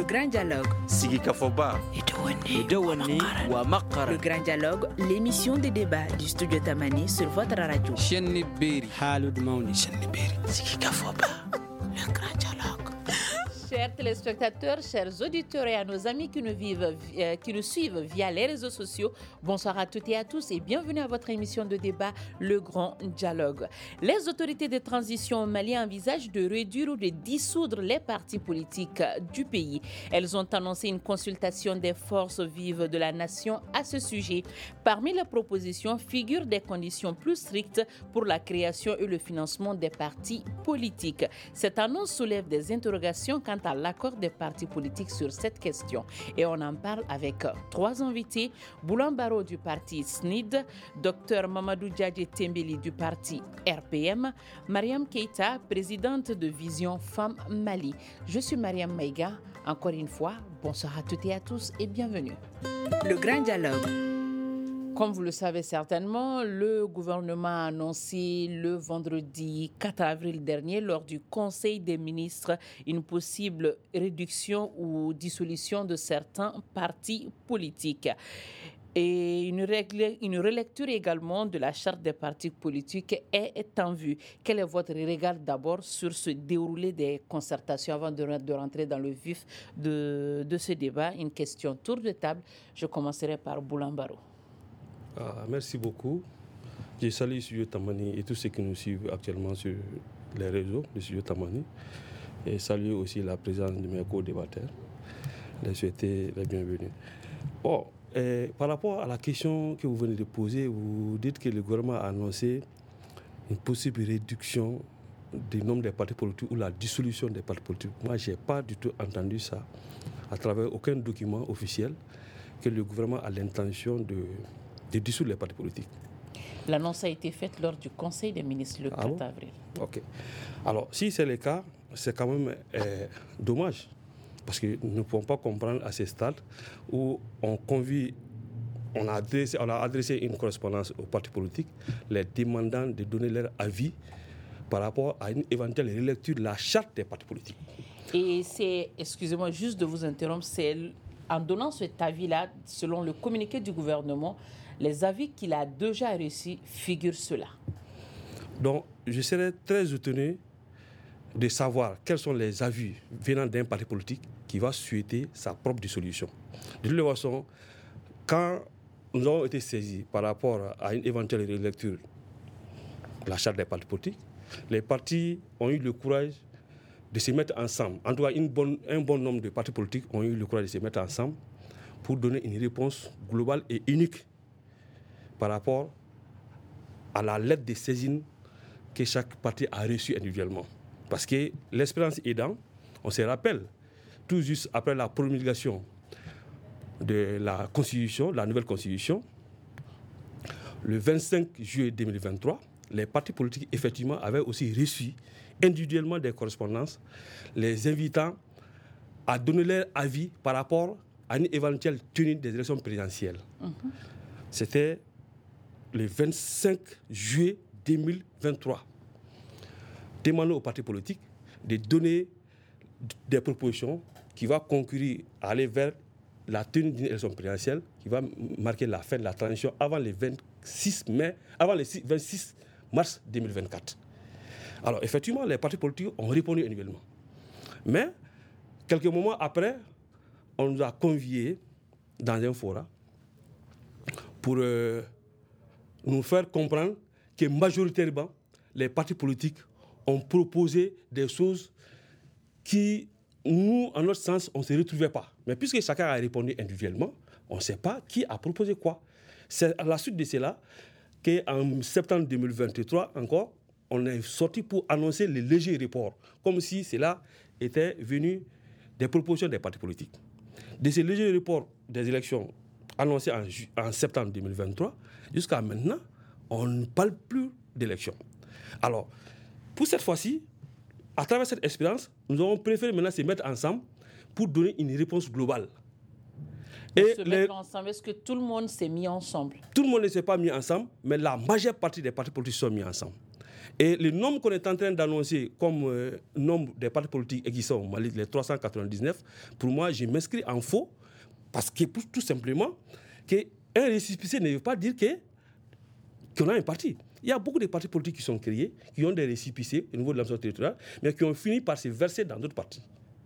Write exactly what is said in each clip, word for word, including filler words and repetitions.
grand dialogue. Sigi Kafoba. Idawani wa Makara. Le grand dialogue, l'émission de débat du studio Tamani sur votre radio. Chenni Beri. Halud Mauni. Chenni Beri. Sigi Kafoba. Le grand dialogue. Chers téléspectateurs, chers auditeurs et à nos amis qui nous, vivent, euh, qui nous suivent via les réseaux sociaux, bonsoir à toutes et à tous et bienvenue à votre émission de débat, Le Grand Dialogue. Les autorités de transition au Mali envisagent de réduire ou de dissoudre les partis politiques du pays. Elles ont annoncé une consultation des forces vives de la nation à ce sujet. Parmi les propositions figurent des conditions plus strictes pour la création et le financement des partis politiques. Cette annonce soulève des interrogations quant à l'accord des partis politiques sur cette question. Et on en parle avec trois invités. Boulan Baro du parti S N I D, Dr Mamadou Djadje Tembeli du parti R P M, Mariam Keita, présidente de Vision Femmes Mali. Je suis Mariam Maïga. Encore une fois, bonsoir à toutes et à tous et bienvenue. Le grand dialogue. Comme vous le savez certainement, le gouvernement a annoncé le vendredi quatre avril dernier, lors du Conseil des ministres, une possible réduction ou dissolution de certains partis politiques. Et une, règle, une relecture également de la charte des partis politiques est en vue. Quel est votre regard d'abord sur ce déroulé des concertations avant de, de rentrer dans le vif de, de ce débat? Une question tour de table. Je commencerai par Boulan Baro. Ah, merci beaucoup. Je salue Studio Tamani et tous ceux qui nous suivent actuellement sur les réseaux de Studio Tamani. Et saluer aussi la présence de mes co-débatteurs. Les souhaiter la bienvenue. Bon, eh, par rapport à la question que vous venez de poser, vous dites que le gouvernement a annoncé une possible réduction du nombre des partis politiques ou la dissolution des partis politiques. Moi, je n'ai pas du tout entendu ça à travers aucun document officiel que le gouvernement a l'intention de de dissoudre les partis politiques. L'annonce a été faite lors du Conseil des ministres le quatre ah bon avril. Ok. Alors, si c'est le cas, c'est quand même euh, dommage, parce que nous ne pouvons pas comprendre à ce stade où on convie, on a adressé, on a adressé une correspondance aux partis politiques, les demandant de donner leur avis par rapport à une éventuelle relecture de la charte des partis politiques. Et c'est, excusez-moi juste de vous interrompre, c'est en donnant cet avis-là, selon le communiqué du gouvernement, les avis qu'il a déjà reçus figurent cela. Donc, je serais très étonné de savoir quels sont les avis venant d'un parti politique qui va souhaiter sa propre dissolution. De toute façon, quand nous avons été saisis par rapport à une éventuelle relecture de la charte des partis politiques, les partis ont eu le courage de se mettre ensemble. En tout cas, une bonne, un bon nombre de partis politiques ont eu le courage de se mettre ensemble pour donner une réponse globale et unique par rapport à la lettre de saisine que chaque parti a reçue individuellement. Parce que l'expérience aidant, on se rappelle, tout juste après la promulgation de la Constitution, la nouvelle Constitution, le vingt-cinq juillet deux mille vingt-trois, les partis politiques, effectivement, avaient aussi reçu individuellement des correspondances, les invitant à donner leur avis par rapport à une éventuelle tenue des élections présidentielles. Mmh. C'était le vingt-cinq juillet deux mille vingt-trois. Demandant aux partis politiques de donner des propositions qui vont concourir à aller vers la tenue d'une élection présidentielle qui va marquer la fin de la transition avant le vingt-six mai, avant le vingt-six mars deux mille vingt-quatre. Alors, effectivement, les partis politiques ont répondu individuellement. Mais, quelques moments après, on nous a conviés dans un forum pour euh, nous faire comprendre que majoritairement, les partis politiques ont proposé des choses qui, nous, en notre sens, on ne se retrouvait pas. Mais puisque chacun a répondu individuellement, on ne sait pas qui a proposé quoi. C'est à la suite de cela qu'en septembre deux mille vingt-trois, encore, on est sorti pour annoncer le léger report, comme si cela était venu des propositions des partis politiques. De ce léger report des élections annoncées en, ju- en septembre deux mille vingt-trois, jusqu'à maintenant, on ne parle plus d'élections. Alors, pour cette fois-ci, à travers cette expérience, nous avons préféré maintenant se mettre ensemble pour donner une réponse globale. Et se les... mettre ensemble, est-ce que tout le monde s'est mis ensemble? Tout le monde ne s'est pas mis ensemble, mais la majeure partie des partis politiques sont mis ensemble. Et le nombre qu'on est en train d'annoncer comme euh, nombre des partis politiques existants au Mali, les trois cent quatre-vingt-dix-neuf, pour moi, je m'inscris en faux parce que tout simplement, qu'un récépissé ne veut pas dire que, qu'on a un parti. Il y a beaucoup de partis politiques qui sont créés, qui ont des récépissés au niveau de l'administration territoriale, mais qui ont fini par se verser dans d'autres partis.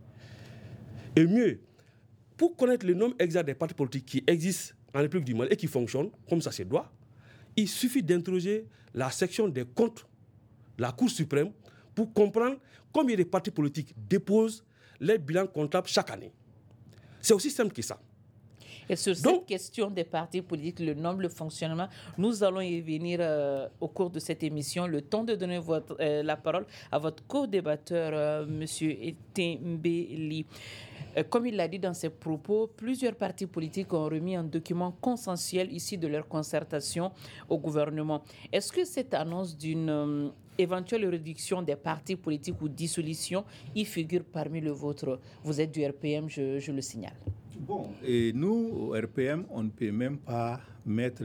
Et mieux, pour connaître le nombre exact des partis politiques qui existent en République du Mali et qui fonctionnent comme ça se doit, il suffit d'interroger la section des comptes, la Cour suprême, pour comprendre combien de partis politiques déposent les bilans comptables chaque année. C'est aussi simple que ça. Et sur Donc, cette question des partis politiques, le nombre, le fonctionnement, nous allons y venir euh, au cours de cette émission. Le temps de donner votre, euh, la parole à votre co-débatteur, euh, M. Etembeli. Euh, comme il l'a dit dans ses propos, plusieurs partis politiques ont remis un document consensuel issu de leur concertation au gouvernement. Est-ce que cette annonce d'une euh, éventuelle réduction des partis politiques ou dissolution y figure parmi le vôtre? Vous êtes du R P M, je, je le signale. Bon, et nous, au R P M, on ne peut même pas mettre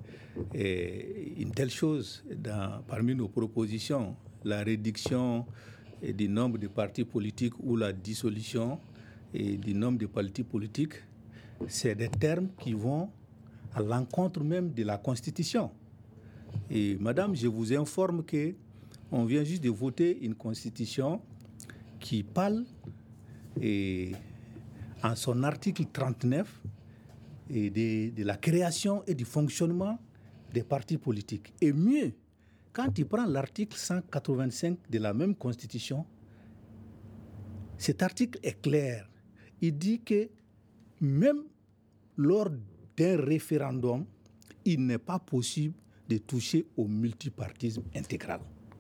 eh, une telle chose dans, parmi nos propositions. La réduction eh, du nombre de partis politiques ou la dissolution eh, du nombre de partis politiques, c'est des termes qui vont à l'encontre même de la Constitution. Et madame, je vous informe qu'on vient juste de voter une Constitution qui parle et en son article trente-neuf et de, de la création et du fonctionnement des partis politiques. Et mieux, quand tu prends l'article cent quatre-vingt-cinq de la même Constitution, cet article est clair. Il dit que même lors d'un référendum, il n'est pas possible de toucher au multipartisme intégral.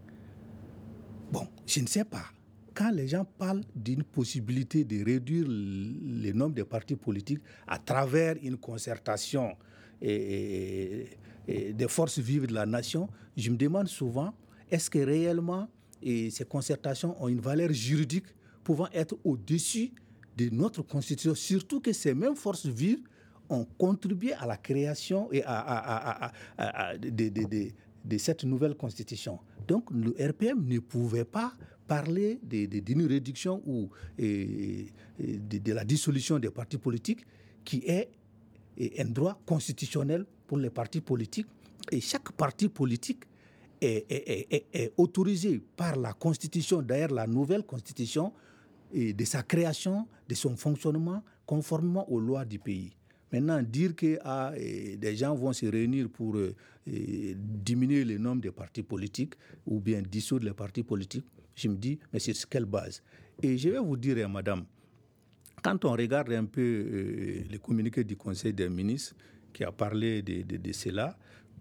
Bon, je ne sais pas. Quand les gens parlent d'une possibilité de réduire le nombre de partis politiques à travers une concertation et, et, et des forces vives de la nation, je me demande souvent, est-ce que réellement et ces concertations ont une valeur juridique pouvant être au-dessus de notre Constitution, surtout que ces mêmes forces vives ont contribué à la création et à, à, à, à, à, à de, de, de, de cette nouvelle Constitution. Donc le R P M ne pouvait pas parler de, de, d'une réduction ou et, et de, de la dissolution des partis politiques qui est, est un droit constitutionnel pour les partis politiques. Et chaque parti politique est, est, est, est autorisé par la Constitution, d'ailleurs la nouvelle Constitution, et de sa création, de son fonctionnement, conformément aux lois du pays. Maintenant, dire que ah, des gens vont se réunir pour euh, diminuer le nombre de partis politiques ou bien dissoudre les partis politiques, je me dis, mais sur quelle base? Et je vais vous dire, hein, madame, quand on regarde un peu euh, le communiqué du Conseil des ministres qui a parlé de, de, de cela,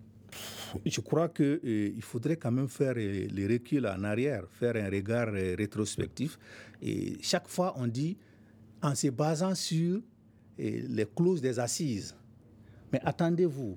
je crois qu'il euh, faudrait quand même faire euh, le recul en arrière, faire un regard euh, rétrospectif. Et chaque fois, on dit, en se basant sur euh, les clauses des assises. Mais attendez-vous,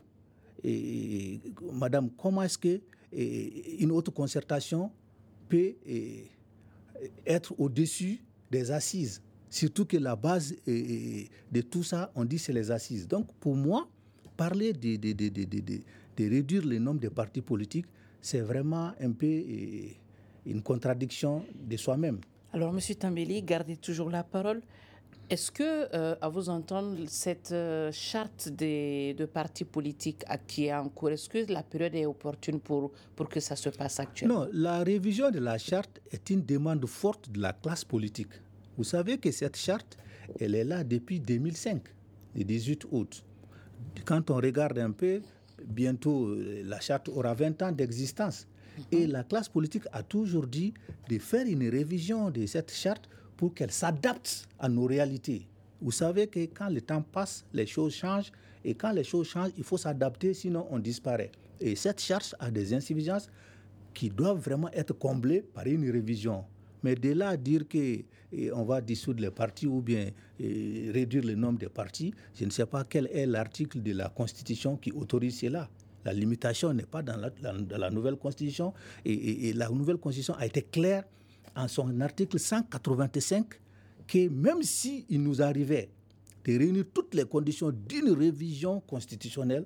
et, madame, comment est-ce qu'une autre concertation peut euh, être au-dessus des assises? Surtout que la base euh, de tout ça, on dit c'est les assises. Donc, pour moi, parler de, de, de, de, de, de, de réduire le nombre de partis politiques, c'est vraiment un peu euh, une contradiction de soi-même. Alors, M. Tambeli, gardez toujours la parole. Est-ce que, euh, à vous entendre, cette euh, charte des, de partis politiques qui est en cours, est-ce que la période est opportune pour, pour que ça se passe actuellement? Non, la révision de la charte est une demande forte de la classe politique. Vous savez que cette charte, elle est là depuis deux mille cinq, le dix-huit août. Quand on regarde un peu, bientôt, la charte aura vingt ans d'existence. Et la classe politique a toujours dit de faire une révision de cette charte pour qu'elle s'adapte à nos réalités. Vous savez que quand le temps passe, les choses changent. Et quand les choses changent, il faut s'adapter, sinon on disparaît. Et cette charte a des insuffisances qui doivent vraiment être comblées par une révision. Mais de là à dire qu'on va dissoudre les partis ou bien et, réduire le nombre de partis, je ne sais pas quel est l'article de la Constitution qui autorise cela. La limitation n'est pas dans la, la, dans la nouvelle Constitution. Et, et, et la nouvelle Constitution a été claire en son article cent quatre-vingt-cinq que même s'il nous arrivait de réunir toutes les conditions d'une révision constitutionnelle,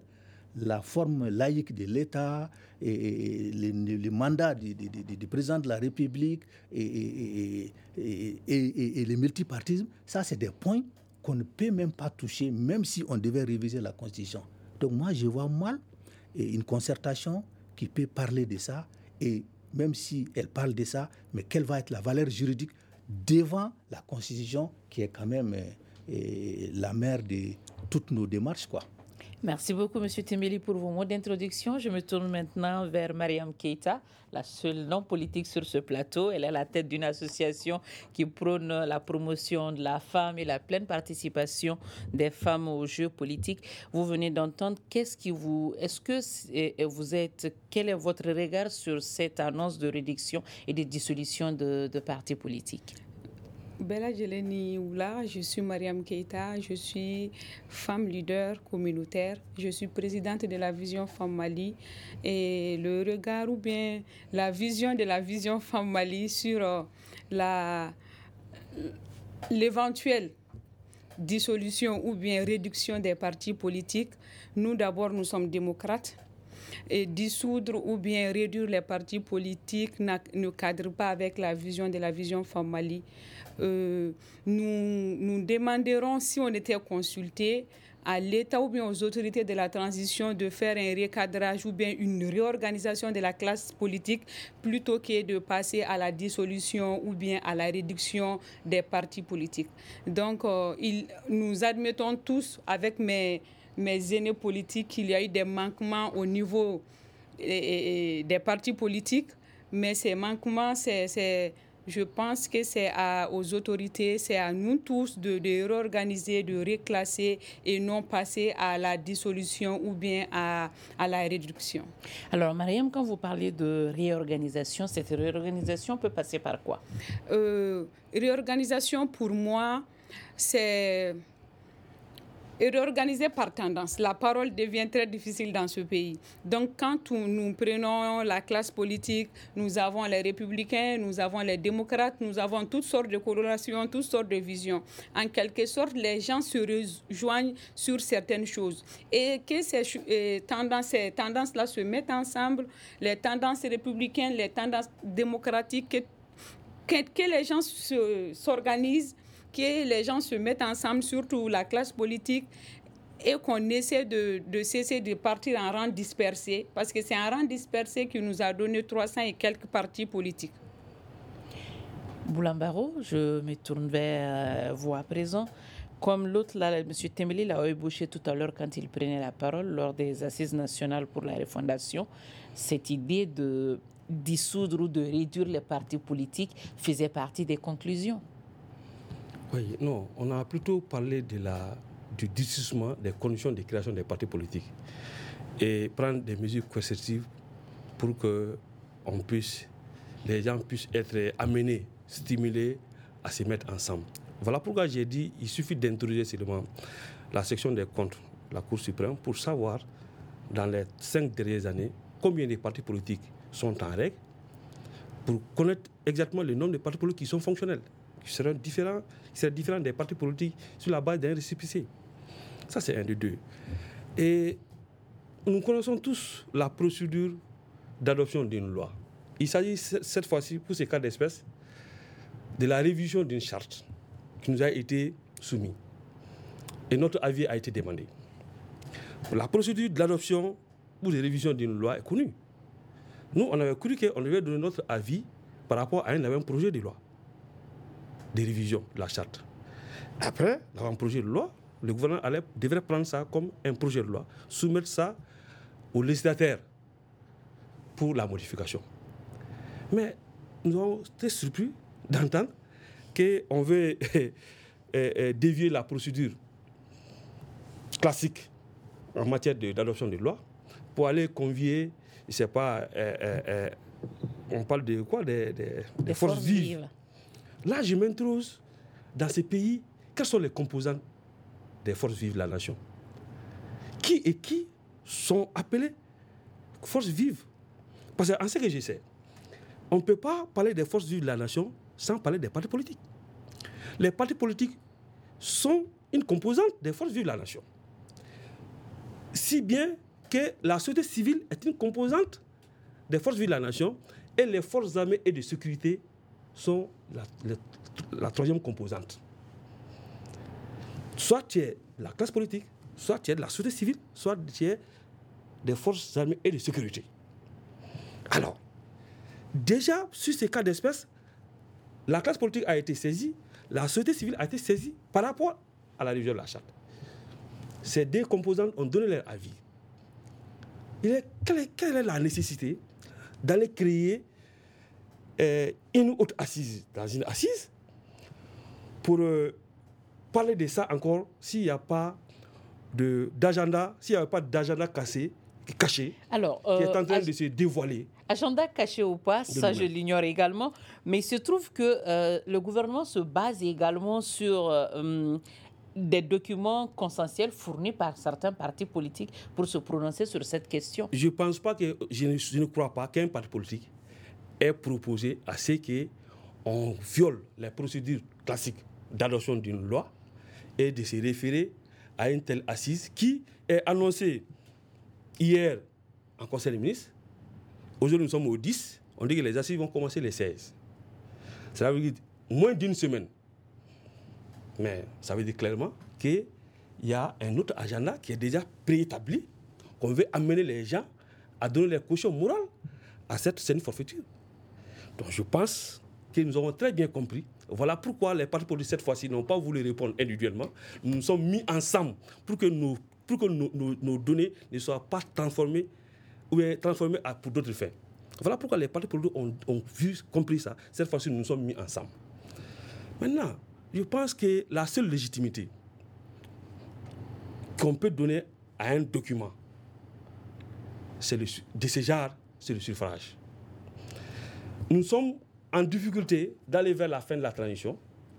la forme laïque de l'État, et, et le, le mandat du, du, du, du président de la République et, et, et, et, et, et le multipartisme, ça c'est des points qu'on ne peut même pas toucher, même si on devait réviser la Constitution. Donc moi, je vois mal une concertation qui peut parler de ça, et même si elle parle de ça, mais quelle va être la valeur juridique devant la Constitution, qui est quand même euh, la mère de toutes nos démarches, quoi. Merci beaucoup, M. Tembeli, pour vos mots d'introduction. Je me tourne maintenant vers Mariam Keita, la seule non-politique sur ce plateau. Elle est à la tête d'une association qui prône la promotion de la femme et la pleine participation des femmes aux jeux politiques. Vous venez d'entendre, qu'est-ce qui vous... Est-ce que vous êtes... Quel est votre regard sur cette annonce de réduction et de dissolution de, de partis politiques? Bella Jeleni Oula, je suis Mariam Keita, je suis femme leader communautaire, je suis présidente de la Vision Femme Mali, et le regard ou bien la vision de la Vision Femme Mali sur euh, la, l'éventuelle dissolution ou bien réduction des partis politiques. Nous d'abord, nous sommes démocrates. Et dissoudre ou bien réduire les partis politiques ne cadre pas avec la vision de la Vision Femme Mali. Euh, nous, nous demanderons, si on était consulté, à l'État ou bien aux autorités de la transition de faire un recadrage ou bien une réorganisation de la classe politique plutôt que de passer à la dissolution ou bien à la réduction des partis politiques. Donc, euh, il, nous admettons tous avec mes, mes aînés politiques qu'il y a eu des manquements au niveau et, et, des partis politiques, mais ces manquements, c'est... c'est je pense que c'est à, aux autorités, c'est à nous tous de, de réorganiser, de reclasser et non passer à la dissolution ou bien à, à la réduction. Alors, Mariam, quand vous parlez de réorganisation, cette réorganisation peut passer par quoi? euh, Réorganisation, pour moi, c'est... réorganiser par tendance. La parole devient très difficile dans ce pays. Donc, quand nous prenons la classe politique, nous avons les républicains, nous avons les démocrates, nous avons toutes sortes de colorations, toutes sortes de visions. En quelque sorte, les gens se rejoignent sur certaines choses. Et que ces tendances, ces tendances-là se mettent ensemble, les tendances républicaines, les tendances démocratiques, que, que, que les gens se, s'organisent, que les gens se mettent ensemble, surtout la classe politique, et qu'on essaie de, de cesser de partir en rang dispersé, parce que c'est un rang dispersé qui nous a donné trois cents et quelques partis politiques. Boulambaro, je me tourne vers vous à présent. Comme l'autre, là, M. Tembeli l'a ébauché tout à l'heure quand il prenait la parole lors des Assises nationales pour la refondation, cette idée de dissoudre ou de réduire les partis politiques faisait partie des conclusions. Oui, non, on a plutôt parlé de la, du durcissement des conditions de création des partis politiques et prendre des mesures coercitives pour que on puisse, les gens puissent être amenés, stimulés à se mettre ensemble. Voilà pourquoi j'ai dit qu'il suffit d'introduire seulement la section des comptes de la Cour suprême pour savoir, dans les cinq dernières années, combien de partis politiques sont en règle, pour connaître exactement le nombre de partis politiques qui sont fonctionnels, qui seront différents, qui seront différents des partis politiques sur la base d'un récépissé. Ça, c'est un de deux. Et nous connaissons tous la procédure d'adoption d'une loi. Il s'agit cette fois-ci, pour ces cas d'espèce, de la révision d'une charte qui nous a été soumise. Et notre avis a été demandé. La procédure de l'adoption ou de révision d'une loi est connue. Nous, on avait cru qu'on devait donner notre avis par rapport à un même projet de loi de révision de la charte. Après l'avant-projet de loi, le gouvernement allait, devrait prendre ça comme un projet de loi, soumettre ça au législateur pour la modification. Mais nous avons été surpris d'entendre qu'on veut dévier la procédure classique en matière de, d'adoption de loi pour aller convier, je ne sais pas, euh, euh, euh, on parle de quoi, des, des, des, des forces, forces vives. vives. Là, je m'interroge, dans ces pays, quelles sont les composantes des forces vives de la nation? Qui et qui sont appelés forces vives? Parce qu'en ce que je sais, on ne peut pas parler des forces vives de la nation sans parler des partis politiques. Les partis politiques sont une composante des forces vives de la nation. Si bien que la société civile est une composante des forces vives de la nation et les forces armées et de sécurité sont la, la, la troisième composante. Soit tu es la classe politique, soit tu es de la société civile, soit tu es des forces armées et de sécurité. Alors, déjà, sur ces cas d'espèce, la classe politique a été saisie, la société civile a été saisie par rapport à la révision de la charte. Ces deux composantes ont donné leur avis. Il est, quelle, est, quelle est la nécessité d'aller créer euh, une autre assise dans une assise pour euh, parler de ça encore s'il n'y a pas de, d'agenda, s'il n'y a pas d'agenda cassé, caché, Alors, euh, qui est en train ag- de se dévoiler. Agenda caché ou pas, ça je l'ignore également, mais il se trouve que euh, le gouvernement se base également sur euh, hum, des documents consensuels fournis par certains partis politiques pour se prononcer sur cette question. Je ne pense pas que, je ne, je ne crois pas qu'un parti politique ait proposé à ce qu'on viole les procédures classiques d'adoption d'une loi et de se référer à une telle assise qui est annoncée hier en Conseil des ministres. Aujourd'hui, nous sommes au dix. On dit que les assises vont commencer les seize. Ça veut dire moins d'une semaine. Mais ça veut dire clairement qu'il y a un autre agenda qui est déjà préétabli, qu'on veut amener les gens à donner les cautions morales à cette scène forfaiture. Donc je pense que nous avons très bien compris. Voilà pourquoi les partis politiques cette fois-ci n'ont pas voulu répondre individuellement. Nous nous sommes mis ensemble pour que nos, pour que nos, nos, nos données ne soient pas transformées ou bien transformées à, pour d'autres fins. Voilà pourquoi les partis politiques ont, ont vu, compris ça. Cette fois-ci, nous nous sommes mis ensemble. Maintenant, je pense que la seule légitimité qu'on peut donner à un document, c'est le, de ce genre, c'est le suffrage. Nous sommes en difficulté d'aller vers la fin de la transition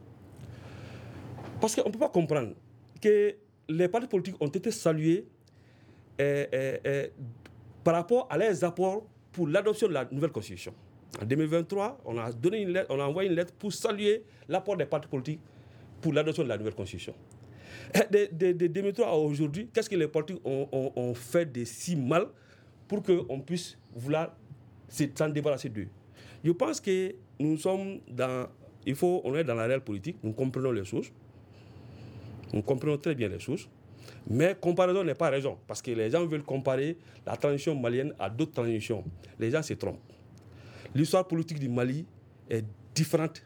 parce qu'on ne peut pas comprendre que les partis politiques ont été salués eh, eh, eh, par rapport à leurs apports pour l'adoption de la nouvelle constitution. En deux mille vingt-trois, on a, donné une lettre, on a envoyé une lettre pour saluer l'apport des partis politiques pour l'adoption de la nouvelle constitution. De, de, de deux mille trois à aujourd'hui, qu'est-ce que les politiques ont, ont, ont fait de si mal pour qu'on puisse vouloir s'en débarrasser d'eux? Je pense que nous sommes dans... Il faut, on est dans la réelle politique, nous comprenons les choses. Nous comprenons très bien les choses. Mais comparaison n'est pas raison. Parce que les gens veulent comparer la transition malienne à d'autres transitions. Les gens se trompent. L'histoire politique du Mali est différente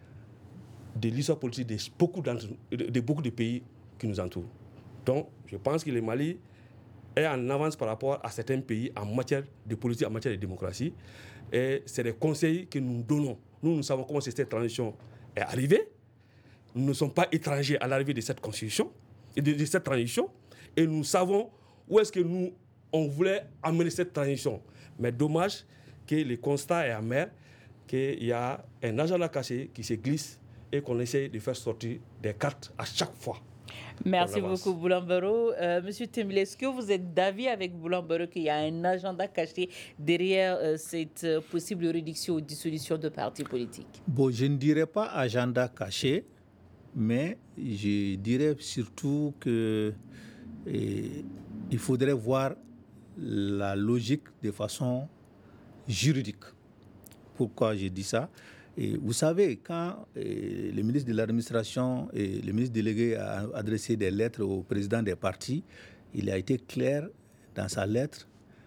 de l'histoire politique de beaucoup, de, de beaucoup de pays qui nous entourent. Donc, je pense que le Mali est en avance par rapport à certains pays en matière de politique, en matière de démocratie. Et c'est des conseils que nous donnons. Nous, nous savons comment cette transition est arrivée. Nous ne sommes pas étrangers à l'arrivée de cette constitution, de, de cette transition. Et nous savons où est-ce que nous, on voulait amener cette transition. Mais dommage que le constat est amer, qu'il y a un agenda caché qui se glisse et qu'on essaie de faire sortir des cartes à chaque fois. Merci beaucoup, Boulan-Baro. Euh, Monsieur Tembile, est-ce que vous êtes d'avis avec Boulan-Baro qu'il y a un agenda caché derrière euh, cette euh, possible réduction ou dissolution de partis politiques? Bon, je ne dirais pas agenda caché, mais je dirais surtout que eh, il faudrait voir la logique de façon juridique. Pourquoi je dis ça? Et vous savez, quand eh, le ministre de l'administration et le ministre délégué a adressé des lettres au président des partis, il a été clair dans sa lettre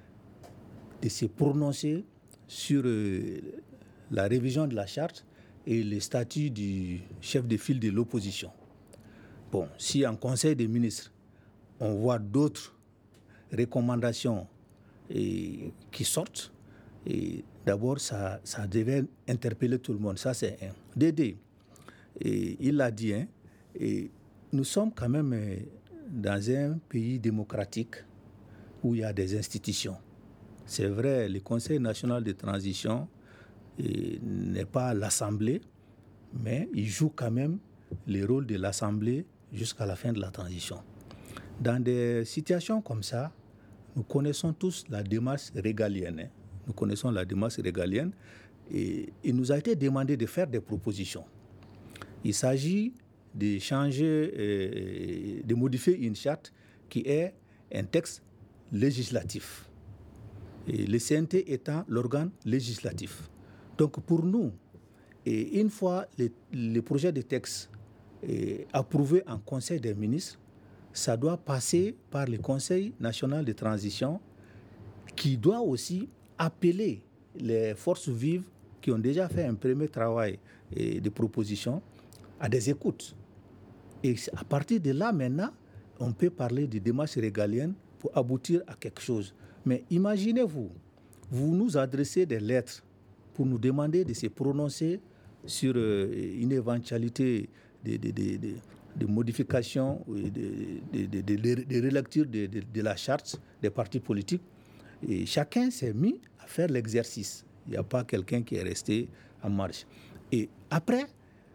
de se prononcer sur euh, la révision de la charte et le statut du chef de file de l'opposition. Bon, si en Conseil des ministres, on voit d'autres recommandations et, qui sortent, et d'abord, ça, ça devait interpeller tout le monde. Ça, c'est un. Dédé, et il l'a dit, hein, et nous sommes quand même dans un pays démocratique où il y a des institutions. C'est vrai, le Conseil national de transition et, n'est pas l'Assemblée, mais il joue quand même le rôle de l'Assemblée jusqu'à la fin de la transition. Dans des situations comme ça, nous connaissons tous la démarche régalienne. Hein. Nous connaissons la démarche régalienne et il nous a été demandé de faire des propositions. Il s'agit de changer, euh, de modifier une charte qui est un texte législatif. Et le C N T étant l'organe législatif. Donc pour nous, et une fois les, les projets de texte est approuvé en Conseil des ministres, ça doit passer par le Conseil national de transition qui doit aussi appeler les forces vives qui ont déjà fait un premier travail de proposition à des écoutes. Et à partir de là, maintenant, on peut parler de démarches régaliennes pour aboutir à quelque chose. Mais imaginez-vous, vous nous adressez des lettres pour nous demander de se prononcer sur euh, une éventualité de, de, de, de, de modification, de, de, de, de, de, de relecture de, de, de la charte des partis politiques. Et chacun s'est mis à faire l'exercice. Il n'y a pas quelqu'un qui est resté en marche. Et après,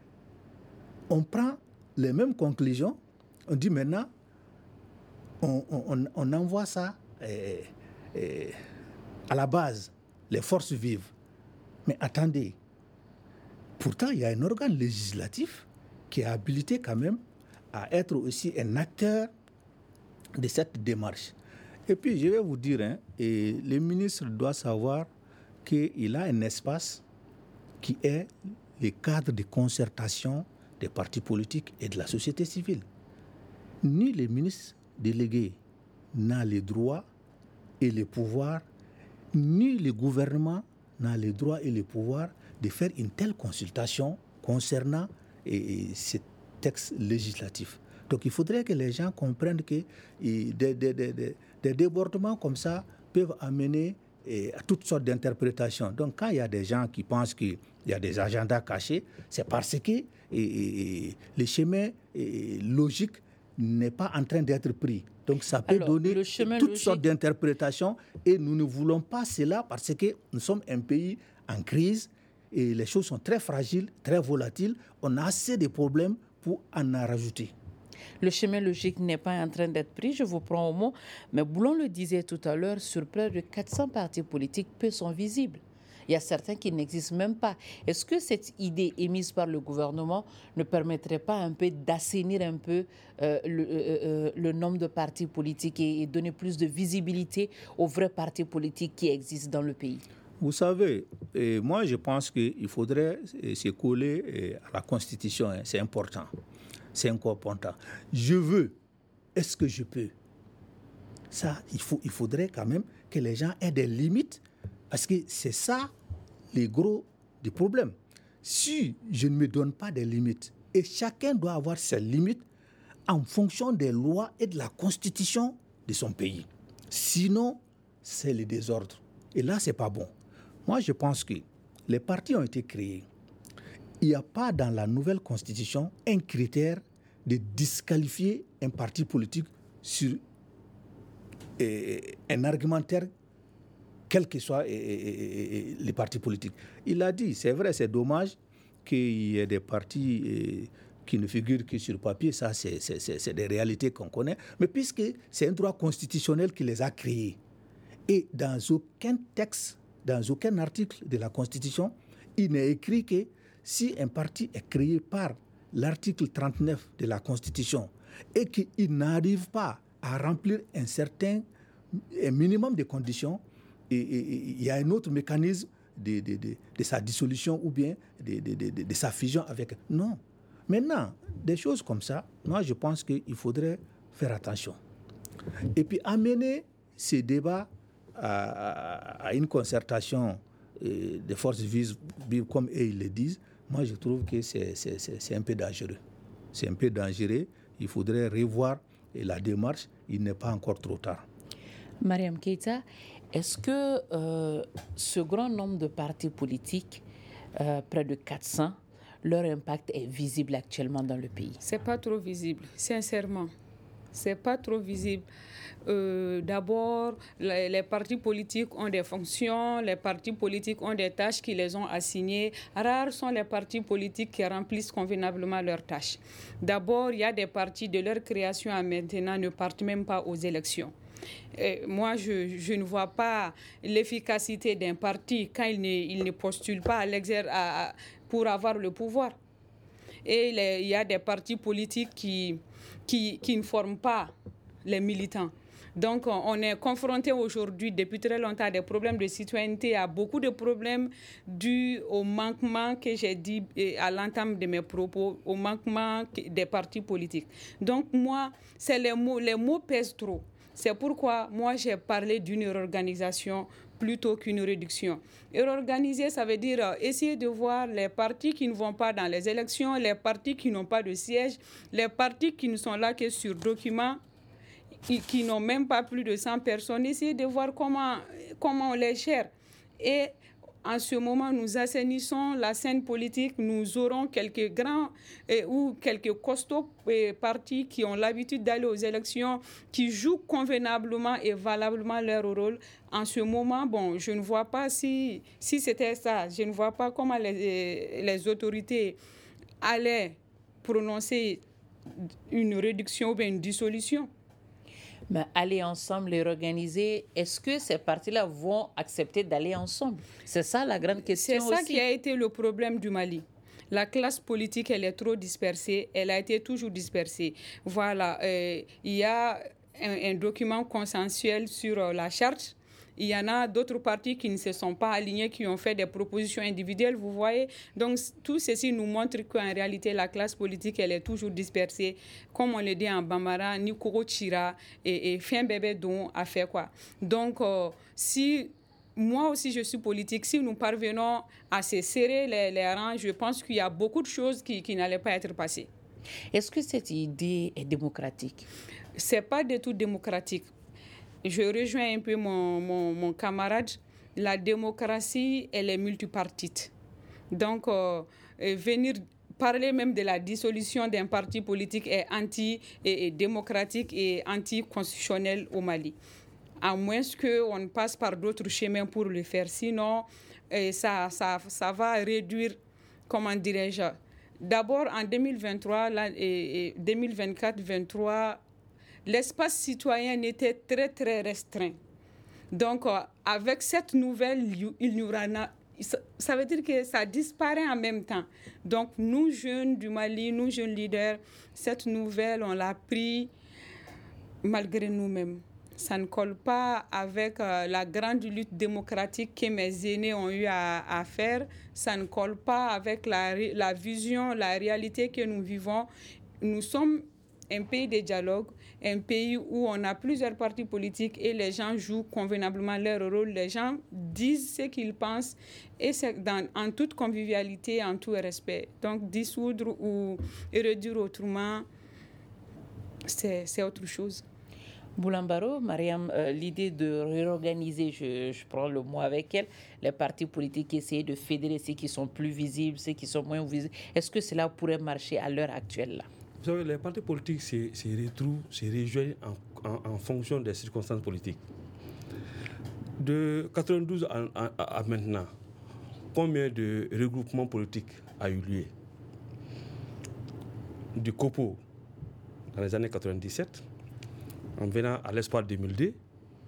on prend les mêmes conclusions. On dit maintenant, on, on, on envoie ça eh, eh, à la base, les forces vives. Mais attendez, pourtant, il y a un organe législatif qui est habilité quand même à être aussi un acteur de cette démarche. Et puis, je vais vous dire, hein, et le ministre doit savoir qu'il a un espace qui est le cadre de concertation des partis politiques et de la société civile. Ni le ministre délégué n'a le droit et le pouvoir, ni le gouvernement n'a le droit et le pouvoir de faire une telle consultation concernant et, et ces textes législatifs. Donc il faudrait que les gens comprennent que et, des, des, des, des, des débordements comme ça peuvent amener et, à toutes sortes d'interprétations. Donc quand il y a des gens qui pensent qu'il y a des agendas cachés, c'est parce que et, et, le chemin et, logique n'est pas en train d'être pris. Donc ça peut Alors, donner toutes logique... sortes d'interprétations et nous ne voulons pas cela parce que nous sommes un pays en crise et les choses sont très fragiles, très volatiles. On a assez de problèmes pour en rajouter. Le chemin logique n'est pas en train d'être pris, je vous prends au mot, mais Boulon le disait tout à l'heure, sur près de quatre cents partis politiques, peu sont visibles. Il y a certains qui n'existent même pas. Est-ce que cette idée émise par le gouvernement ne permettrait pas un peu d'assainir un peu euh, le, euh, le nombre de partis politiques et, et donner plus de visibilité aux vrais partis politiques qui existent dans le pays? Vous savez, et moi je pense qu'il faudrait se coller à la Constitution, hein, c'est important. C'est important. Je veux, est-ce que je peux? Ça, il, faut, il faudrait quand même que les gens aient des limites, parce que c'est ça les gros du problème. Si je ne me donne pas des limites, et chacun doit avoir ses limites en fonction des lois et de la constitution de son pays. Sinon, c'est le désordre. Et là, ce n'est pas bon. Moi, je pense que les partis ont été créés. Il n'y a pas dans la nouvelle constitution un critère de disqualifier un parti politique sur eh, un argumentaire, quels que soient eh, eh, les partis politiques. Il a dit, c'est vrai, c'est dommage qu'il y ait des partis eh, qui ne figurent que sur papier, ça c'est, c'est, c'est, c'est des réalités qu'on connaît, mais puisque c'est un droit constitutionnel qui les a créés. Et dans aucun texte, dans aucun article de la Constitution, il n'est écrit que si un parti est créé par l'article trente-neuf de la Constitution et qu'il n'arrive pas à remplir un certain un minimum de conditions, il y a un autre mécanisme de, de, de, de sa dissolution ou bien de, de, de, de sa fusion avec... Non. Maintenant, des choses comme ça, moi je pense qu'il faudrait faire attention. Et puis amener ces débats à, à une concertation des forces vives, comme eux ils le disent. Moi, je trouve que c'est, c'est, c'est, c'est un peu dangereux. C'est un peu dangereux. Il faudrait revoir la démarche. Il n'est pas encore trop tard. Mariam Keita, est-ce que euh, ce grand nombre de partis politiques, euh, près de quatre cents, leur impact est visible actuellement dans le pays? C'est pas trop visible, sincèrement. C'est pas trop visible. Euh, d'abord, les, les partis politiques ont des fonctions, les partis politiques ont des tâches qui les ont assignées. Rares sont les partis politiques qui remplissent convenablement leurs tâches. D'abord, il y a des partis de leur création à maintenant ne partent même pas aux élections. Et moi, je, je ne vois pas l'efficacité d'un parti quand il ne, il ne postule pas à l'exer- à, à, pour avoir le pouvoir. Et les, il y a des partis politiques qui, qui, qui ne forment pas les militants. Donc, on est confronté aujourd'hui, depuis très longtemps, à des problèmes de citoyenneté, à beaucoup de problèmes dus au manquement que j'ai dit à l'entame de mes propos, au manquement des partis politiques. Donc, moi, c'est les mots, les mots pèsent trop. C'est pourquoi, moi, j'ai parlé d'une réorganisation plutôt qu'une réduction. Et réorganiser, ça veut dire essayer de voir les partis qui ne vont pas dans les élections, les partis qui n'ont pas de siège, les partis qui ne sont là que sur document, qui n'ont même pas plus de cent personnes, essayer de voir comment, comment on les gère. Et en ce moment, nous assainissons la scène politique. Nous aurons quelques grands eh, ou quelques costauds eh, partis qui ont l'habitude d'aller aux élections, qui jouent convenablement et valablement leur rôle. En ce moment, bon, je ne vois pas si, si c'était ça. Je ne vois pas comment les, les autorités allaient prononcer une réduction ou bien une dissolution. Mais aller ensemble et organiser, est-ce que ces partis-là vont accepter d'aller ensemble? C'est ça la grande question aussi. C'est ça qui a été le problème du Mali. La classe politique, elle est trop dispersée. Elle a été toujours dispersée. Voilà, euh, il y a un, un document consensuel sur euh, la charte. Il y en a d'autres partis qui ne se sont pas alignés, qui ont fait des propositions individuelles, vous voyez. Donc, tout ceci nous montre qu'en réalité, la classe politique, elle est toujours dispersée. Comme on le dit en Bambara, ni Koro Chira et, et Fin Bébé Don a fait quoi. Donc, euh, si moi aussi je suis politique, si nous parvenons à se serrer les, les rangs, je pense qu'il y a beaucoup de choses qui, qui n'allaient pas être passées. Est-ce que cette idée est démocratique? Ce n'est pas du tout démocratique. Je rejoins un peu mon, mon, mon camarade. La démocratie, elle est multipartite. Donc, euh, venir parler même de la dissolution d'un parti politique est anti-démocratique et, et anti-constitutionnel au Mali. À moins qu'on passe par d'autres chemins pour le faire. Sinon, euh, ça, ça, ça va réduire, comment dirais-je, d'abord en deux mille vingt-trois, là, et, et deux mille vingt-quatre deux mille vingt-trois, l'espace citoyen était très, très restreint. Donc, euh, avec cette nouvelle, il n'y aura... Ça veut dire que ça disparaît en même temps. Donc, nous, jeunes du Mali, nous, jeunes leaders, cette nouvelle, on l'a pris malgré nous-mêmes. Ça ne colle pas avec euh, la grande lutte démocratique que mes aînés ont eu à, à faire. Ça ne colle pas avec la, la vision, la réalité que nous vivons. Nous sommes un pays de dialogue, un pays où on a plusieurs partis politiques et les gens jouent convenablement leur rôle. Les gens disent ce qu'ils pensent et c'est dans, en toute convivialité, en tout respect. Donc, dissoudre ou réduire autrement, c'est, c'est autre chose. Boulambaro, Mariam, euh, l'idée de réorganiser, je, je prends le mot avec elle, les partis politiques, essayer de fédérer ceux qui sont plus visibles, ceux qui sont moins visibles. Est-ce que cela pourrait marcher à l'heure actuelle là? Vous savez, les partis politiques se, se retrouvent, se rejoignent en, en, en fonction des circonstances politiques. De quatre-vingt-douze à, à, à maintenant, combien de regroupements politiques a eu lieu? Du COPO dans les années quatre-vingt-dix-sept, en venant à l'Espoir deux mille deux,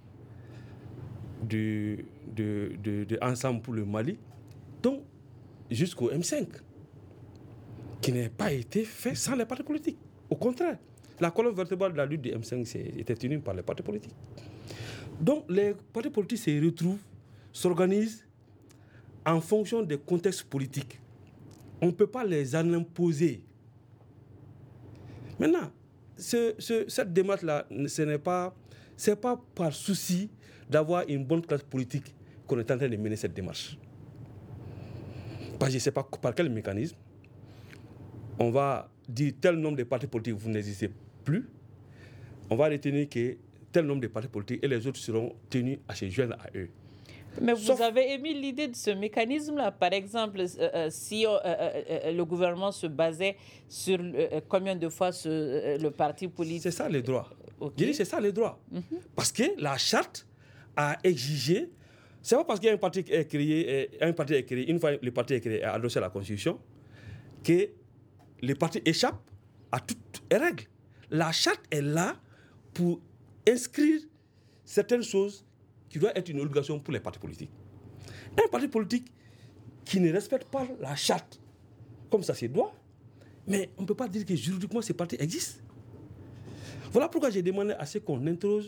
de, de, de, de Ensemble pour le Mali, donc jusqu'au M cinq, qui n'a pas été fait sans les partis politiques. Au contraire, la colonne vertébrale de la lutte du M cinq était tenue par les partis politiques. Donc les partis politiques se retrouvent, s'organisent en fonction des contextes politiques. On ne peut pas les en imposer. Maintenant, Ce, ce, cette démarche-là, ce n'est pas, c'est pas par souci d'avoir une bonne classe politique qu'on est en train de mener cette démarche. Parce que je ne sais pas par quel mécanisme on va dire tel nombre de partis politiques, vous n'existez plus. On va retenir que tel nombre de partis politiques et les autres seront tenus à se joindre à eux. Mais vous Sauf... avez émis l'idée de ce mécanisme-là. Par exemple, euh, euh, si euh, euh, le gouvernement se basait sur euh, combien de fois ce, euh, le parti politique... C'est ça les droits. Okay. Je dis c'est ça les droits. Mm-hmm. Parce que la charte a exigé... C'est pas parce qu'il y a un parti qui est créé, un parti est créé, une fois le parti est créé et adossé à la Constitution, que le parti échappe à toutes les règles. La charte est là pour inscrire certaines choses qui doit être une obligation pour les partis politiques. Un parti politique qui ne respecte pas la charte, comme ça c'est droit, mais on ne peut pas dire que juridiquement ces partis existent. Voilà pourquoi j'ai demandé à ce qu'on interroge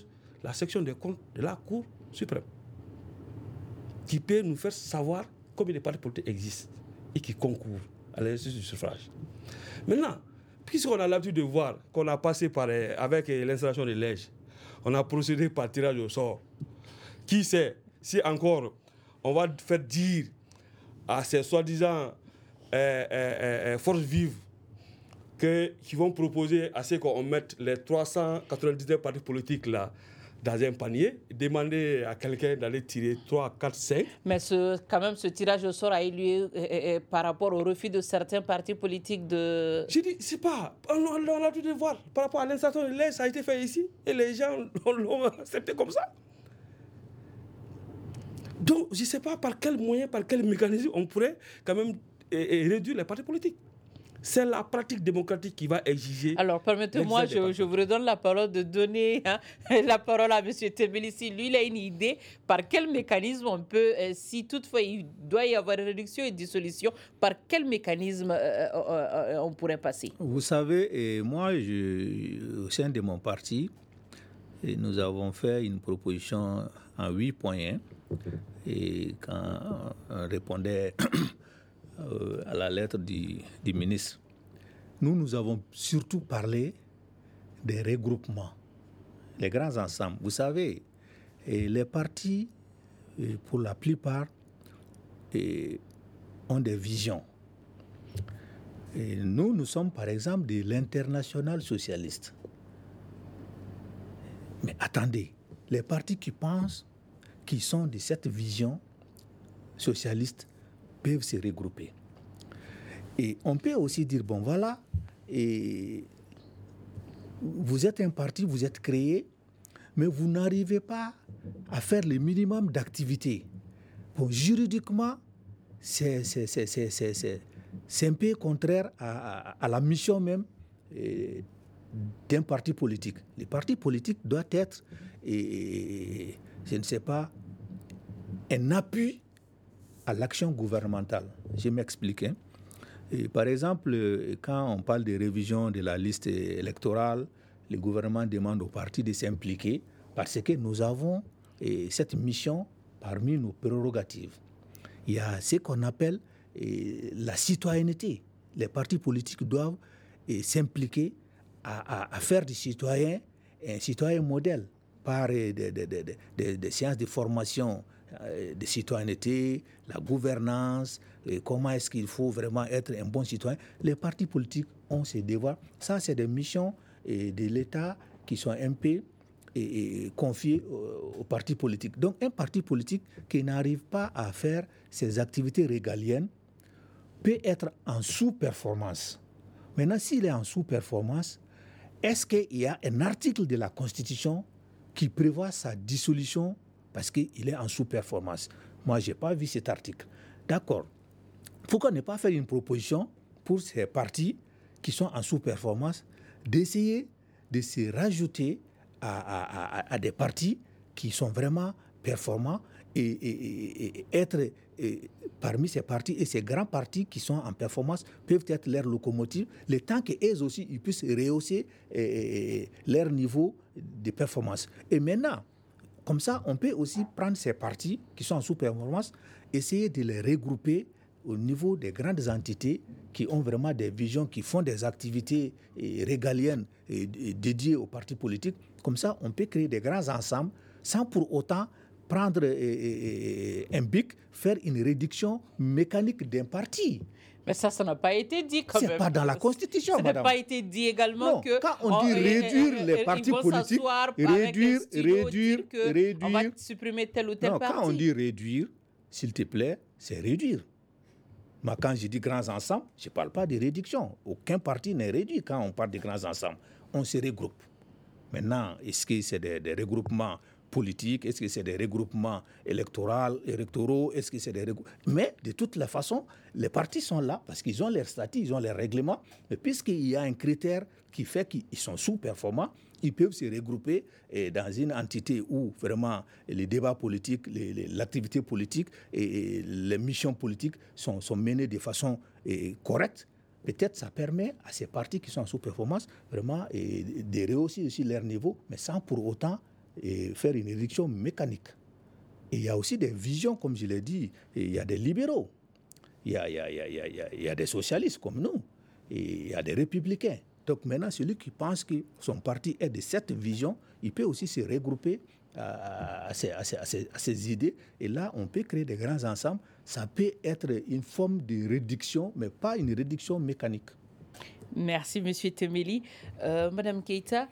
la section des comptes de la Cour suprême, qui peut nous faire savoir combien de partis politiques existent et qui concourent à l'exercice du suffrage. Maintenant, puisqu'on a l'habitude de voir qu'on a passé par, avec l'installation des lèges, on a procédé par tirage au sort. Qui sait si encore on va faire dire à ces soi-disant euh, euh, euh, forces vives que, qui vont proposer à ce qu'on mette les trois cent quatre-vingt-dix-neuf partis politiques là dans un panier, demander à quelqu'un d'aller tirer trois, quatre, cinq. Mais ce, quand même, ce tirage au sort a eu lieu euh, euh, par rapport au refus de certains partis politiques de... J'ai dit, c'est pas... On, on, on a dû voir. Par rapport à l'installation de l'aide, ça a été fait ici. Et les gens l'ont accepté comme ça. Donc, je ne sais pas par quel moyen, par quel mécanisme on pourrait quand même et, et réduire les partis politiques. C'est la pratique démocratique qui va exiger... Alors, permettez-moi, je, je vous redonne la parole de donner hein, la parole à M. Tebelisi. Lui, il a une idée par quel mécanisme on peut, euh, si toutefois il doit y avoir réduction et dissolution, par quel mécanisme euh, euh, euh, on pourrait passer? Vous savez, et moi, je, au sein de mon parti, et nous avons fait une proposition en huit points. Et quand on répondait... Euh, à la lettre du, du ministre, nous, nous avons surtout parlé des regroupements, les grands ensembles. Vous savez, et les partis, et pour la plupart, et, ont des visions. Et nous, nous sommes par exemple de l'Internationale socialiste. Mais attendez, les partis qui pensent, qui sont de cette vision socialiste, peuvent se regrouper. Et on peut aussi dire, bon voilà, et vous êtes un parti, vous êtes créé, mais vous n'arrivez pas à faire le minimum d'activité. Bon, juridiquement, c'est, c'est, c'est, c'est, c'est, c'est, c'est un peu contraire à, à, à la mission même et, d'un parti politique. Le parti politique doit être, et, je ne sais pas, un appui à l'action gouvernementale. Je m'explique. Hein. Et par exemple, quand on parle de révision de la liste électorale, le gouvernement demande aux partis de s'impliquer parce que nous avons et, cette mission parmi nos prérogatives. Il y a ce qu'on appelle et, la citoyenneté. Les partis politiques doivent et, s'impliquer à, à, à faire des citoyens un citoyen modèle par des de, de, de, de, de séances de formation de citoyenneté, la gouvernance, comment est-ce qu'il faut vraiment être un bon citoyen. Les partis politiques ont ces devoirs. Ça, c'est des missions de l'État qui sont un peu confiées aux partis politiques. Donc, un parti politique qui n'arrive pas à faire ses activités régaliennes peut être en sous-performance. Maintenant, s'il est en sous-performance, est-ce qu'il y a un article de la Constitution qui prévoit sa dissolution parce qu'il est en sous-performance? Moi, je n'ai pas vu cet article. D'accord. Pourquoi ne pas faire une proposition pour ces partis qui sont en sous-performance d'essayer de se rajouter à, à, à, à des partis qui sont vraiment performants et, et, et être et, parmi ces partis et ces grands partis qui sont en performance peuvent être leurs locomotives, le temps qu'eux aussi ils puissent rehausser et, et, leur niveau de performance. Et maintenant, comme ça, on peut aussi prendre ces partis qui sont en sous-performance, essayer de les regrouper au niveau des grandes entités qui ont vraiment des visions, qui font des activités régaliennes et dédiées aux partis politiques. Comme ça, on peut créer des grands ensembles sans pour autant prendre un bic, faire une réduction mécanique d'un parti. Mais ça, ça n'a pas été dit quand même. C'est pas dans la Constitution, ça madame. Ça n'a pas été dit également non, que... quand on dit oh, réduire et, les et, partis politiques, réduire, réduire, réduire... On va supprimer tel ou tel non, parti. Quand on dit réduire, s'il te plaît, c'est réduire. Mais quand je dis grands ensembles, je ne parle pas de réduction. Aucun parti n'est réduit quand on parle de grands ensembles. On se regroupe. Maintenant, est-ce que c'est des, des regroupements politiques? Est-ce que c'est des regroupements électoraux, électoraux? Est-ce que c'est des regroupements... Mais de toutes les façons, les partis sont là parce qu'ils ont leurs statuts, ils ont leurs règlements. Mais puisqu'il y a un critère qui fait qu'ils sont sous-performants, ils peuvent se regrouper dans une entité où vraiment les débats politiques, les, les, l'activité politique et les missions politiques sont, sont menées de façon et, correcte. Peut-être ça permet à ces partis qui sont en sous-performance vraiment et, de rehausser aussi leur niveau, mais sans pour autant et faire une réduction mécanique. Et il y a aussi des visions, comme je l'ai dit, et il y a des libéraux, il y a, il y a, il y a, il y a, il y a des socialistes comme nous, et il y a des républicains. Donc maintenant, celui qui pense que son parti est de cette vision, il peut aussi se regrouper à, à, ces, à, ces, à, ces, à ces idées. Et là, on peut créer des grands ensembles. Ça peut être une forme de réduction, mais pas une réduction mécanique. Merci, M. Temeli. Euh, Madame Keita,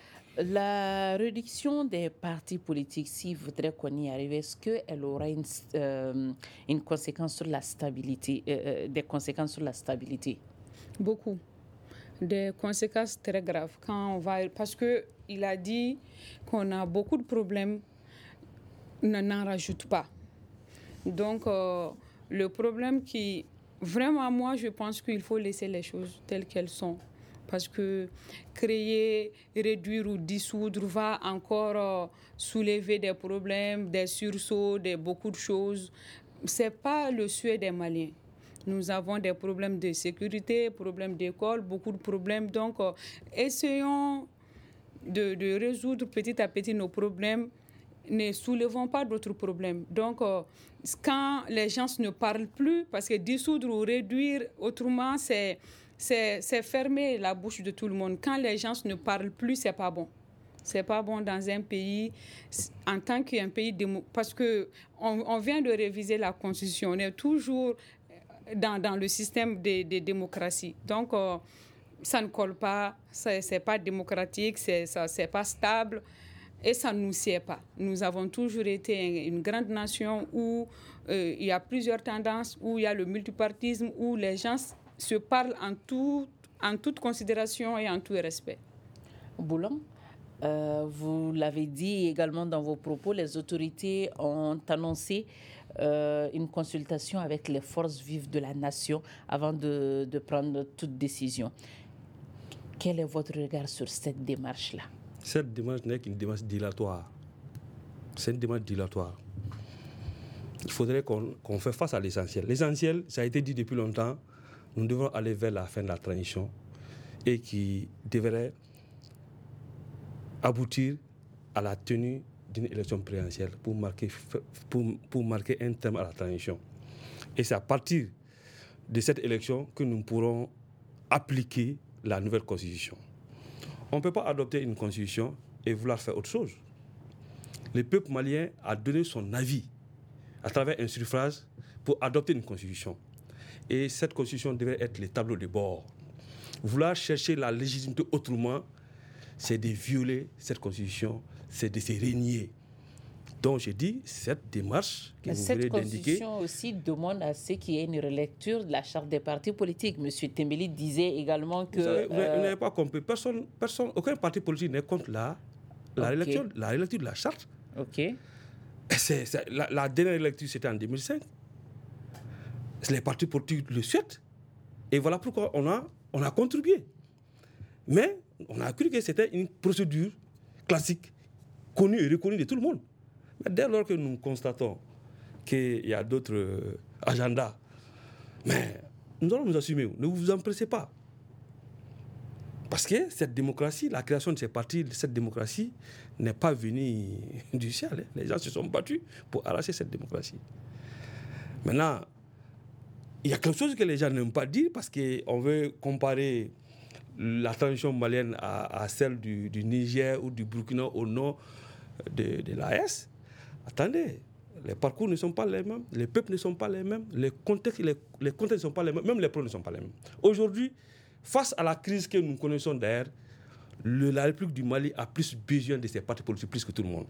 la réduction des partis politiques, s'il voudrait qu'on y arrive, est-ce qu'elle aura une, euh, une conséquence sur la stabilité, euh, des conséquences sur la stabilité? Beaucoup. Des conséquences très graves. Quand on va, parce qu'il a dit qu'on a beaucoup de problèmes, on n'en rajoute pas. Donc, euh, le problème qui... Vraiment, moi, je pense qu'il faut laisser les choses telles qu'elles sont. Parce que créer, réduire ou dissoudre va encore euh, soulever des problèmes, des sursauts, des, beaucoup de choses. Ce n'est pas le souhait des Maliens. Nous avons des problèmes de sécurité, problèmes d'école, beaucoup de problèmes. Donc, euh, essayons de, de résoudre petit à petit nos problèmes. Ne soulevons pas d'autres problèmes. Donc, euh, quand les gens ne parlent plus, parce que dissoudre ou réduire autrement, c'est, c'est, c'est fermer la bouche de tout le monde. Quand les gens ne parlent plus, c'est pas bon. C'est pas bon dans un pays, en tant qu'un pays démo, parce que on, on vient de réviser la Constitution. On est toujours dans, dans le système de, de démocratie. Donc, euh, ça ne colle pas, c'est, c'est pas démocratique, c'est, ça, c'est pas stable. Et ça ne nous sied pas. Nous avons toujours été une grande nation où euh, il y a plusieurs tendances, où il y a le multipartisme, où les gens se parlent en, tout, en toute considération et en tout respect. Boulan, euh, vous l'avez dit également dans vos propos, les autorités ont annoncé euh, une consultation avec les forces vives de la nation avant de, de prendre toute décision. Quel est votre regard sur cette démarche-là? Cette démarche n'est qu'une démarche dilatoire. C'est une démarche dilatoire. Il faudrait qu'on, qu'on fasse face à l'essentiel. L'essentiel, ça a été dit depuis longtemps, nous devons aller vers la fin de la transition et qui devrait aboutir à la tenue d'une élection présidentielle pour marquer, pour, pour marquer un terme à la transition. Et c'est à partir de cette élection que nous pourrons appliquer la nouvelle constitution. On ne peut pas adopter une constitution et vouloir faire autre chose. Le peuple malien a donné son avis à travers un suffrage pour adopter une constitution. Et cette constitution devrait être le tableau de bord. Vouloir chercher la légitimité autrement, c'est de violer cette constitution, c'est de se régner. Donc je dis, cette démarche que Mais vous cette venez d'indiquer... constitution aussi demande à ce qu'il y ait une relecture de la charte des partis politiques. M. Temeli disait également que... Vous savez, vous euh... n'avez pas compris. Personne, personne, aucun parti politique n'est contre la, la, okay. relecture, la relecture de la charte. OK. C'est, c'est, la, la dernière lecture, c'était en deux mille cinq. Les partis politiques le souhaitent. Et voilà pourquoi on a, on a contribué. Mais on a cru que c'était une procédure classique, connue et reconnue de tout le monde. Mais dès lors que nous constatons qu'il y a d'autres euh, agendas, mais nous allons nous assumer. Ne vous empressez pas. Parce que cette démocratie, la création de ces partis, cette démocratie n'est pas venue du ciel. Les gens se sont battus pour arracher cette démocratie. Maintenant, il y a quelque chose que les gens n'aiment pas dire parce qu'on veut comparer la transition malienne à, à celle du, du Niger ou du Burkina au nom de, de l'A E S. Attendez, les parcours ne sont pas les mêmes, les peuples ne sont pas les mêmes, les contextes, les, les contextes ne sont pas les mêmes, même les problèmes ne sont pas les mêmes. Aujourd'hui, face à la crise que nous connaissons d'ailleurs, le, la République du Mali a plus besoin de ses partis politiques plus que tout le monde.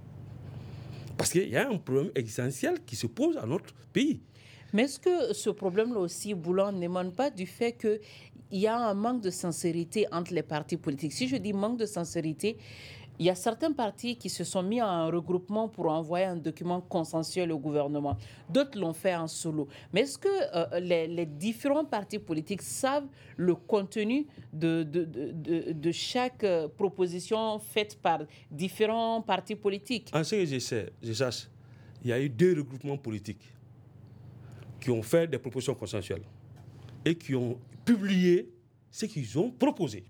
Parce qu'il y a un problème existentiel qui se pose à notre pays. Mais est-ce que ce problème-là aussi, Boulan, n'émane pas du fait qu'il y a un manque de sincérité entre les partis politiques? Si je dis manque de sincérité, il y a certains partis qui se sont mis en regroupement pour envoyer un document consensuel au gouvernement. D'autres l'ont fait en solo. Mais est-ce que euh, les, les différents partis politiques savent le contenu de, de, de, de, de chaque euh, proposition faite par différents partis politiques? En ce que je sais, je sache, il y a eu deux regroupements politiques qui ont fait des propositions consensuelles et qui ont publié ce qu'ils ont proposé.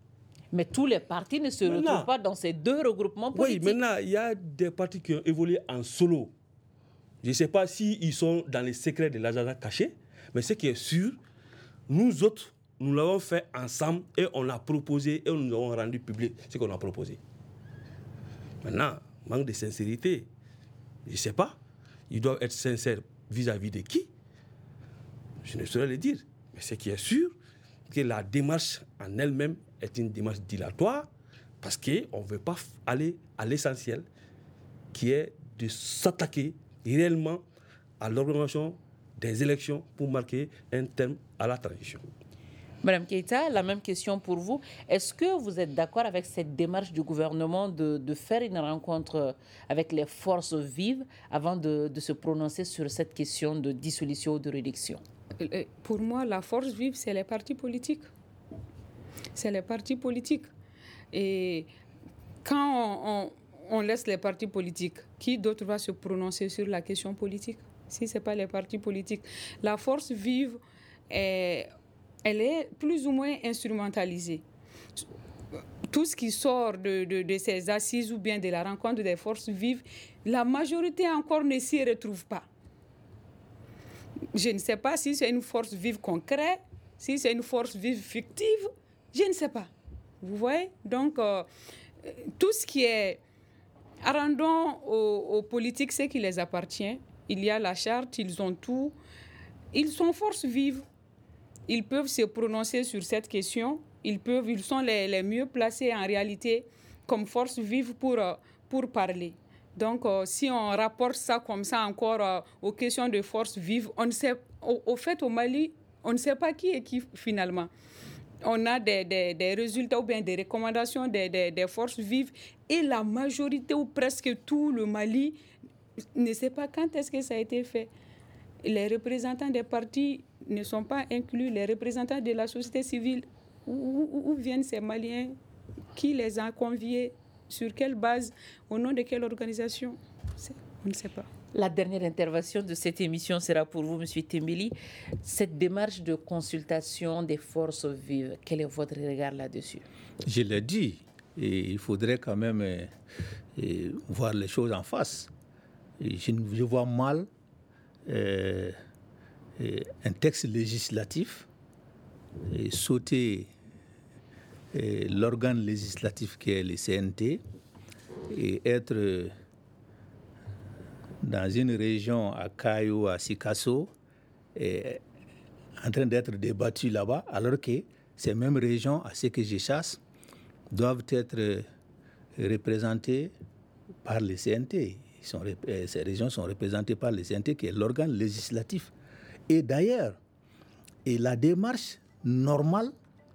Mais tous les partis ne se maintenant, retrouvent pas dans ces deux regroupements politiques. Oui, maintenant, il y a des partis qui ont évolué en solo. Je ne sais pas s'ils sont dans les secrets de l'agenda caché, mais ce qui est sûr, nous autres, nous l'avons fait ensemble et on a proposé et nous avons rendu public ce qu'on a proposé. Maintenant, manque de sincérité, je ne sais pas. Ils doivent être sincères vis-à-vis de qui? Je ne saurais le dire. Mais ce qui est sûr, que la démarche en elle-même est une démarche dilatoire parce qu'on ne veut pas aller à l'essentiel qui est de s'attaquer réellement à l'organisation des élections pour marquer un terme à la transition. Madame Keïta, la même question pour vous. Est-ce que vous êtes d'accord avec cette démarche du gouvernement de, de faire une rencontre avec les forces vives avant de, de se prononcer sur cette question de dissolution ou de réduction? Pour moi, la force vive, c'est les partis politiques. C'est les partis politiques. Et quand on, on, on laisse les partis politiques, qui d'autre va se prononcer sur la question politique si ce n'est pas les partis politiques? La force vive, est, elle est plus ou moins instrumentalisée. Tout ce qui sort de, de, de ces assises ou bien de la rencontre des forces vives, la majorité encore ne s'y retrouve pas. Je ne sais pas si c'est une force vive concrète, si c'est une force vive fictive, je ne sais pas. Vous voyez? Donc, euh, tout ce qui est... Rendons aux, aux politiques ce qui les appartient. Il y a la charte, ils ont tout. Ils sont forces vives. Ils peuvent se prononcer sur cette question. Ils, peuvent, ils sont les, les mieux placés en réalité comme forces vives pour, pour parler. Donc, euh, si on rapporte ça comme ça encore euh, aux questions de forces vives, on ne sait, au, au fait, au Mali, on ne sait pas qui est qui finalement. On a des, des, des résultats ou bien des recommandations des, des, des forces vives et la majorité ou presque tout le Mali ne sait pas quand est-ce que ça a été fait. Les représentants des partis ne sont pas inclus, les représentants de la société civile, où, où, où viennent ces Maliens? Qui les a conviés? Sur quelle base? Au nom de quelle organisation? On ne sait pas. La dernière intervention de cette émission sera pour vous, M. Tembeli. Cette démarche de consultation des forces vives, quel est votre regard là-dessus? Je l'ai dit, et il faudrait quand même et, et voir les choses en face. Et je, je vois mal euh, un texte législatif et sauter et l'organe législatif qui est le C N T et être dans une région à Kayo, à Sikasso, et en train d'être débattu là-bas, alors que ces mêmes régions, à ce que je chasse, doivent être représentées par le C N T. Ils sont, ces régions sont représentées par le C N T, qui est l'organe législatif. Et d'ailleurs, et la démarche normale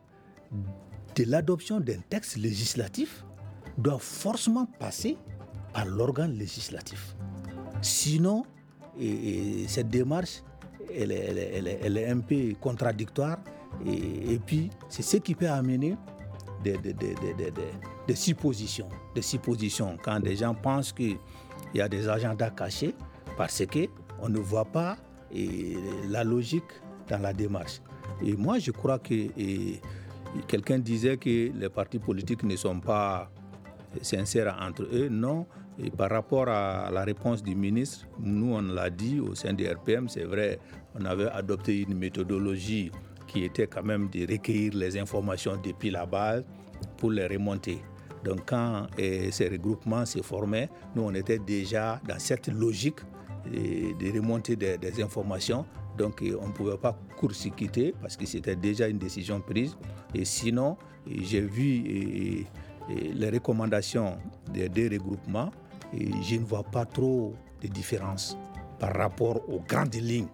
de l'adoption d'un texte législatif doit forcément passer par l'organe législatif. Sinon, et, et cette démarche, elle est, elle, est, elle, est, elle est un peu contradictoire. Et, et puis, c'est ce qui peut amener des, des, des, des, des, des suppositions. Des suppositions quand des gens pensent qu'il y a des agendas cachés parce qu'on ne voit pas et, la logique dans la démarche. Et moi, je crois que... Et, quelqu'un disait que les partis politiques ne sont pas sincères entre eux. Non, et par rapport à la réponse du ministre, nous, on l'a dit au sein du R P M, c'est vrai, on avait adopté une méthodologie qui était quand même de recueillir les informations depuis la base pour les remonter. Donc quand et, ces regroupements se formaient, nous, on était déjà dans cette logique et, de remonter des, des informations. Donc on ne pouvait pas court-circuiter parce que c'était déjà une décision prise. Et sinon, j'ai vu et, et les recommandations des deux regroupements et je ne vois pas trop de différence par rapport aux grandes lignes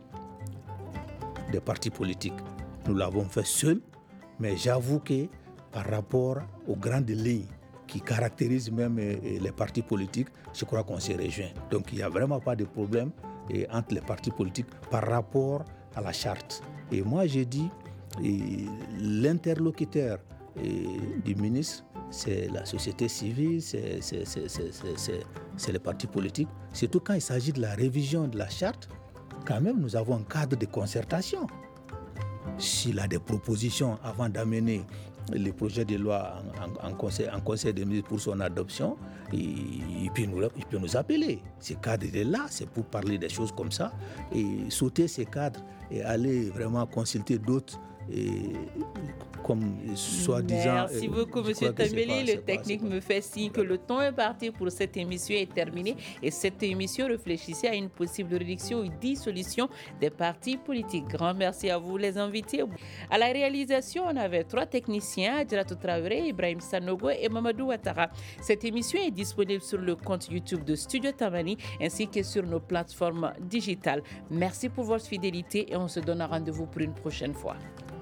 des partis politiques. Nous l'avons fait seuls, mais j'avoue que par rapport aux grandes lignes qui caractérisent même les partis politiques, je crois qu'on s'est rejoint. Donc il n'y a vraiment pas de problème et entre les partis politiques par rapport à la charte. Et moi, j'ai dit, et l'interlocuteur et, du ministre, c'est la société civile, c'est, c'est, c'est, c'est, c'est, c'est, c'est les partis politiques. Surtout quand il s'agit de la révision de la charte, quand même, nous avons un cadre de concertation. s'il a des propositions avant d'amener les projets de loi en, en, en, conseil, en conseil des ministres pour son adoption, il, il, peut nous, il peut nous appeler. Ce cadre est là, c'est pour parler des choses comme ça, et sauter ces cadres et aller vraiment consulter d'autres. Et comme soi-disant. Merci beaucoup, M. Tambeli. Le technique me fait signe que le temps imparti pour cette émission est terminé. Et cette émission réfléchissait à une possible réduction ou dissolution des partis politiques. Grand merci à vous, les invités. À la réalisation, on avait trois techniciens, Adjaratou Traoré, Ibrahim Sanogo et Mamadou Ouattara. Cette émission est disponible sur le compte YouTube de Studio Tamani ainsi que sur nos plateformes digitales. Merci pour votre fidélité et on se donne rendez-vous pour une prochaine fois.